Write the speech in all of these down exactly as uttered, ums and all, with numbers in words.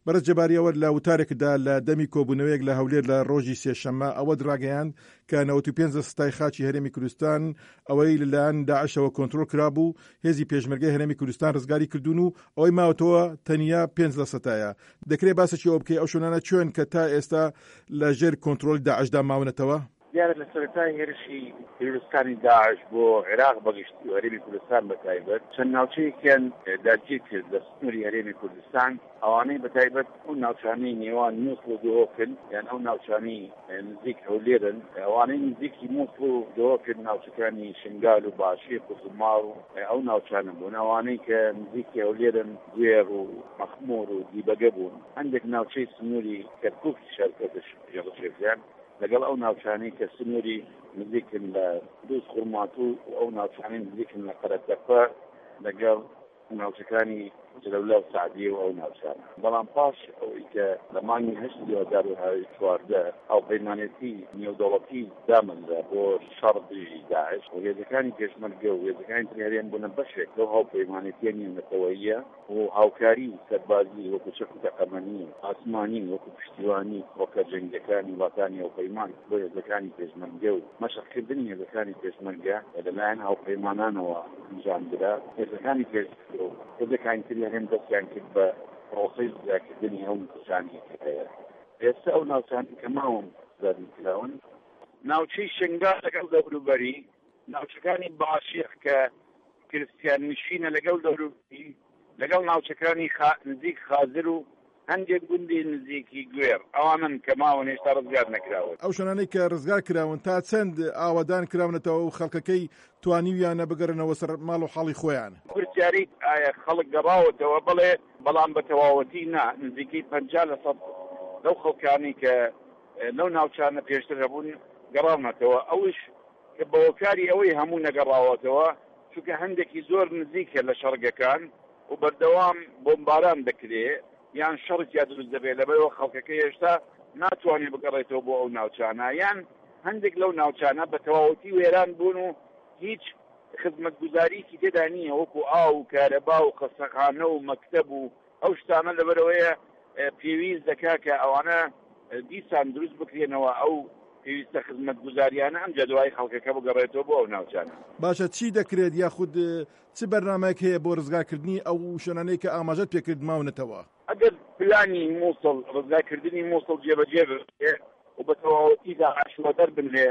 بەرز جەباریەوە لە وتارێکدا لە دەمی کۆبوونەوەیەک لە هەولێر لە ڕۆژی سێشەممە ئەوە ڕاگەیاند کە نەوەت و پێنج ستای خاچی هەرێمی کوردستان ئەوەی لەلایەن داعشەوە کۆنتڕۆل کرابوو، هێزی پێشمەرگەی هەرێمی کوردستان ڕزگاری کردوون و ئەوەی ماوەتەوە تەنیا پێنج لە سەتایە. دەکرێت باسێکی ئەوە بکەی ئەو شوێنانە چۆن کە تا ئێستا لە ژێر کۆنتڕۆلی داعشدا ماونەتەوە؟ دیارە لە سەرەتای هێرشی کوردستانی داعش بۆ عێراق بەگشتی و هەرێمی کوردستان بەتایبەت چەند ناوچەیەکیان داگیر کرد لە سنووری هەرێمی کوردستان، ئەوانەی بەتایبەت ئەو ناوچانەی نێوان مووسڵ و دۆکن، یان ئەو ناوچانەی نزیک هەولێرن، ئەوانەی نزیکی مووسڵ و دۆکن، ناوچەکانی شنگال و باشیق و زمار و ئەو ناوچانە بوون، ئەوانەی کە نزیکی هەولێرن گوێر و مەخموور و دیبەگە بوون. هەندێک ناوچەی سنووری کەرکووک شارکەتش ژەڵەشێکیان لەگەڵ ئەو ناوچانەی کە سنووری نزیکن لە دووس خورمات و ئەو ناوچانەی نزیکن لە قەرەتەپە لەگەڵ ناوچەکانی جلەولە و سعدیە و ئەو ناوچانە. بەڵام پاش ئەوەی کە لە مانگی هەشت دوو هەزار و چواردە هاوپەیمانێتی نێودەوڵەتی دامەنرا بۆ شەڕی داعش و هێزەکانی پێشمەرگە و هێزەکانی ترهێریان بوونە بەشێک لەو هاوپەیمانێتیە نێونەتەوەییە و هاوکاری سەربازی وەکو چەک و تەقەمەنی ئاسمانی وەکو پشتیوانی وەکە جەنگەکانی وڵاتانی هاوپەیمان بۆ هێزەکانی پێشمەرگە و مەشقکردنی هێزەکانی پێشمەرگە لەلایەن هاوپەیمانانەوە ئەنجامدرا. هێزەکانی پێشمەرگە و هێزەکانی تریان هەم دەستیان کرد بە پرۆسەی زیادکردنی ئەو ناوچانەی هەیە. ئێستا ئەو ناوچانەی کە ماوەم زادکراون ناوچەی شنگال لەگەڵ دەوروبەری، ناوچەکانی باشیق کە کریستیان نشینە لەگەڵ دەوروبەری، لەگەڵ ناوچەکانی نزیک خازر و هەندێک گوندی نزیکی گوێر، ئەوانن کە ماوەن هێشتا ڕزگار نەکراون. ئەو شوێنانەی کە ڕزگار کراون تا چەند ئاوادان کراونەتەوە و خەڵکەکەی توانیویانە بگەڕنەوە سەر ماڵ و حاڵی خۆیان؟ پرسیاری ئایا خەڵک گەڕاوەتەوە؟ بڵێ، بەڵام بە تەواوەتی نا، نزیکی پەنجا لە سەد لەو خەڵکانی کە لەو ناوچانە پێشتر هەبوون گەڕاونەتەوە. ئەوش کە بەوەکاری ئەوەی هەموو نەگەڕاوەتەوە، چونکە هەندێکی زۆر نزیکە لە شەڕگەکان و بەردەوام بۆمباران دەکرێت یان شەڕێکیا دروست دەبێت، لەبەرەوە خەڵکەکە هێشتا ناتوانێت بگەڕێتەوە بۆ ئەو ناوچانە، یان هەندێک لەو ناوچانە بە تەواوەتی وێران بوون و هیچ خزمەتگوزاریکی تێدا نییە، وەکو ئاو و کارەبا و قەسەخانە و مەکتەب و ئەو شتانە لەبەرەوەیە پێویست دەکا کە ئەوانە دیسان دروست بکرێنەوە ئەو پێویستە خزمەتگوزاریانە ئەم جەدوای خەڵکەکە بگەڕێتەوە بۆ ئەو ناوچانە. باشە، چی دەکرێت یاخود چ بەرنامەیەک هەیە بۆ ڕزگارکردنی ئەو شوێنانەی کە ئاماژەت پێکرد ماونەتەوە؟ ئەگەر پلانی مووسڵ ڕزگارکردنی مووسڵ جێبەجێ بێ و بە تەواوەتی داعشەوە دەربنرێ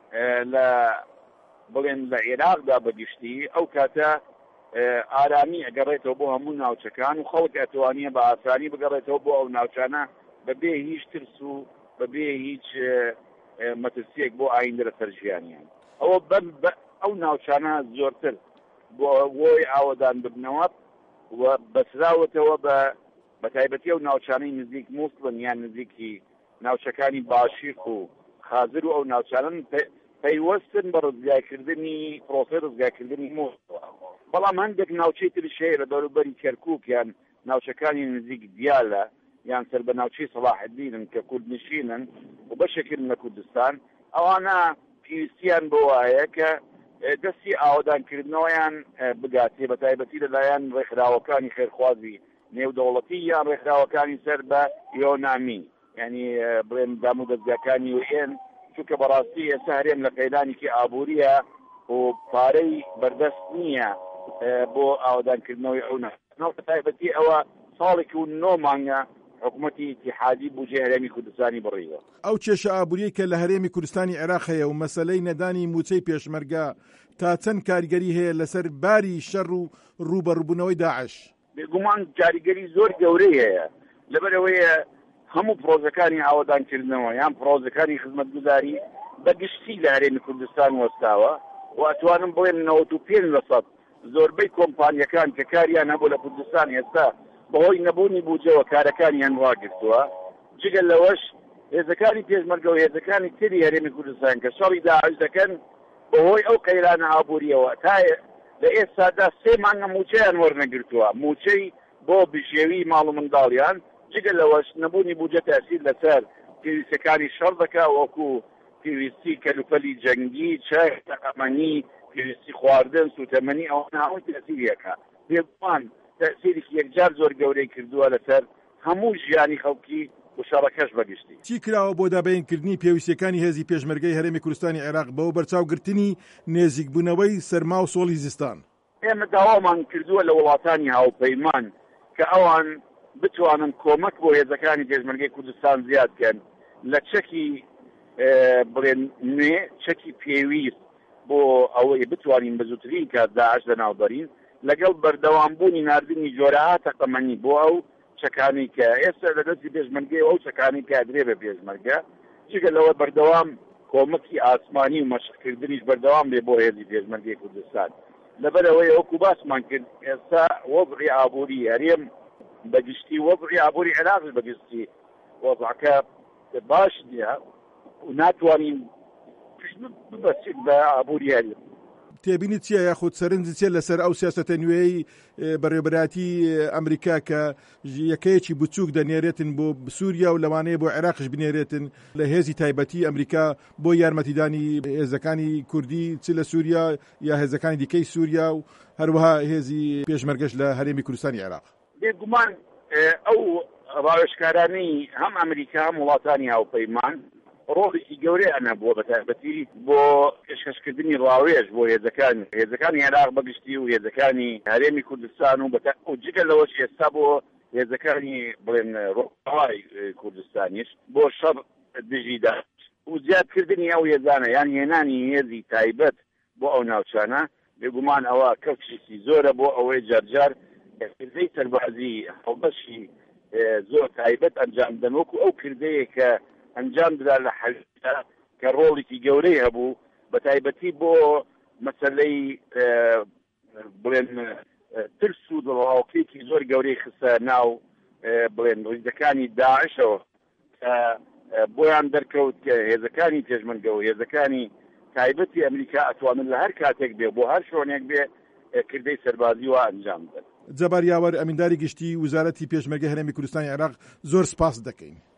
لە بڵێن لە عێراقدا بەگشتی، ئەو کاتە ئارامی ئەگەڕێتەوە بۆ هەموو ناوچەکان و خەڵک ئەتوانیە بە ئاسانی بگەڕێتەوە بۆ ئەو ناوچانە بەبێ هیچ ترس و بەبێ هیچ مەترسیەک بۆ ئایندە لەسەر ژیانیان. ئەوە ئەو ناوچانە زۆرتر بۆ وۆی ئاوەدان ببنەوە و بەسراوەتەوە بە بەتایبەتی ئەو ناوچانەی نزیک مووسڵن یان نزیکی ناوچەکانی باشیق و خازر و ئەو ناوچانن پەیوەستن بە ڕزگارکردنی پرۆسەی ڕزگارکردنی مووسڵ. بەڵام هەندێک ناوچەی تریش هەیە لە دەوروبەری کەرکووک یان ناوچەکانی نزیک دیالە یان سەر بە ناوچەی سەلاحەدینن کە کوردنشینن و بەشێکن لە کوردستان، ئەوانە پێویستیان بۆ وایە کە دەستی ئاوادانکردنەوەیان بگاتێ، بەتایبەتی لەلایەن ڕێکخراوەکانی خێرخوازی نێودەوڵەتی یان ڕێکخراوەکانی سەر بە یۆنامی، یعنی بڵێن دام و دەستگاکانی وێن، چونکە بەڕاستی ئێستا هەرێم لە قەیدانێکی ئابووریە و پارەی بەردەست نییە بۆ ئاوادانکردنەوەی ئەو ناو. بەتایبەتی ئەوە ساڵێکی و نۆ مانگە حکوومەتی ئیتیحادی بوجێ هەرێمی کوردستانی بڕیوە. ئەو کێشە ئابووریە کە لە هەرێمی کوردستانی عێراق هەیە و مەسەلەی نەدانی موچەی پێشمەرگە تا چەند کاریگەری هەیە لەسەر باری شەڕ و ڕوبەڕووبوونەوەی داعش؟ بێگومان کاریگەری زۆر گەورەی هەیە، لەبەرەوەیە هەموو پرۆژەکانی ئاوادانکردنەوە یان پرۆژەکانی خزمەتگوزاری بەگشتی لە هەرێمی کوردستان وەستاوە و ئەتوانم بڵێن نەوەت و پێنج لە سەد زۆربەی کۆمپانیەکان کە کاریان هەبوو لە کوردستان ئێستا بەهۆی نەبوونی بوجەوە کارەکانیان ڕاگرتووە. جگەل لەوەش هێزەکانی پێشمەرگە و هێزەکانی تری هەرێمی کوردستان کە شەڕی داعش دەکەن بەهۆی ئەو قەیرانە ئابووریەوە تا لە ئێستادا سێ مانگە موچەیان وەرنەگرتووە، موچەی بۆ بژێوی ماڵ و منداڵیان. جگەل لەوەش نەبوونی بوجە تەسیر لەسەر پێویستەکانی شەڕ دەکا، وەکو پێویستی کەلوپەلی جەنگی، چای تەقەمەنی، پێویستی خواردن، سوتەمەنی، ئەوە هەمووی تەسیرەکە. بێگومان تەسیرێکی یەکجار زۆر گەورەی کردووە لەسەر هەموو ژیانی خەڵکی وشارەکەش بەگشتی. چی کراوە بۆ دابینکردنی پێویستیەکانی هێزی پێشمەرگەی هەرێمی کوردستانی عێراق بەوە بەرچاوگرتنی نێزیکبوونەوەی سەرما و سۆڵی زستان؟ ئێمە داوامان کردووە لە وڵاتانی هاوپەیمان کە ئەوان بتوانن کۆمەک بۆ هێزەکانی پێشمەرگەی کوردستان زیادکەن لە چەکی بڵێن نوێ چەکی پێویست بۆ ئەوەی بتوانین بە زووترین کات داعش لەناوبەرین لەگەڵ بەردەوامبوونی نردنی جۆرەها تەقەمەنی بۆ ئەو چەکانی کە ئێستا لە دەستی پێشمەرگەی ئەو چەکانی کە درێ بە پێشمەرگە جگە لەوە بەردەوام کۆمەکی ئاسمانی و مەشقکردنیش بەردەوام بێ بۆ هێزی پێشمەرگەی کوردستان لەبەرەوەی ئەوکو باسمان کرد ئێستا وەضعی ئابووری هەرێم بەگشتی وەضعی ئابووری عێراق بەگشتی وەضعەکە باش نییە و ناتوانین ببەچین بە ئابووری هەرێم. تێبینی چییە یاخود سەرنجی چیە لەسەر ئەو سیاسەتە نوێی بەڕێوەبەراتی ئەمریکا کە یەکەیەکی بچووک دەنێرێتن بۆ سووریا و لەوانەیە بۆ عێراقش بنێرێتن لە هێزی تایبەتی ئەمریکا بۆ یارمەتیدانی هێزەکانی کوردی چ لە سووریا یا هێزەکانی دیکەی سووریا و هەروەها هێزی پێشمەرگەش لە هەرێمی کوردستانی عێراق؟ بێگومان ئەو ڕاوێژکارانەی هەم ئەمریکا هەم وڵاتانی هاوپەیمان ڕۆڵێکی گەورەی ئەنە بۆ بەتایبەتی بۆ پێشکەشکردنی ڕاوێژ بۆ هێزەکان هێزەکانی عێراق بەگشتی و هێزەکانی هەرێمی کوردستان و و جگە لەوەش ئێستا بۆ هێزەکانی بڵێن ڕۆڵاوای کوردستانیش بۆ شەڕ دژیدا و زیادکردنی ئەو هێزانە یان هێنانی هێزی تایبەت بۆ ئەو ناوچانە بێگومان ئەوە کەوتشێکی زۆرە بۆ ئەوەی جارجار کردەی سەربازی هەڵبەشی زۆر تایبەت ئەنجام دەن وەکو ئەو کردەیە کە ئەنجام درا لە حەجدا کە ڕۆڵێکی گەورەی هەبوو بە تایبەتی بۆ مەسەلەی بڵێن ترس و دڵهاوکێکی زۆر گەورەی خستە ناو بڵێن ڕیزەکانی داعشەوە کە بۆیان دەرکەوت کە هێزەکانی پێشمەرگە و هێزەکانی تایبەتی ئەمریکا ئەتوانن لە هەر کاتێک بێ بۆ هەر شۆنێک بێ کردەی سەربازی و ئەنجام بدەن. جەبار یاوەر ئەمینداری گشتی وزارەتی پێشمەرگەی هەرێمی کوردستانی عێراق زۆر سپاس دەکەین.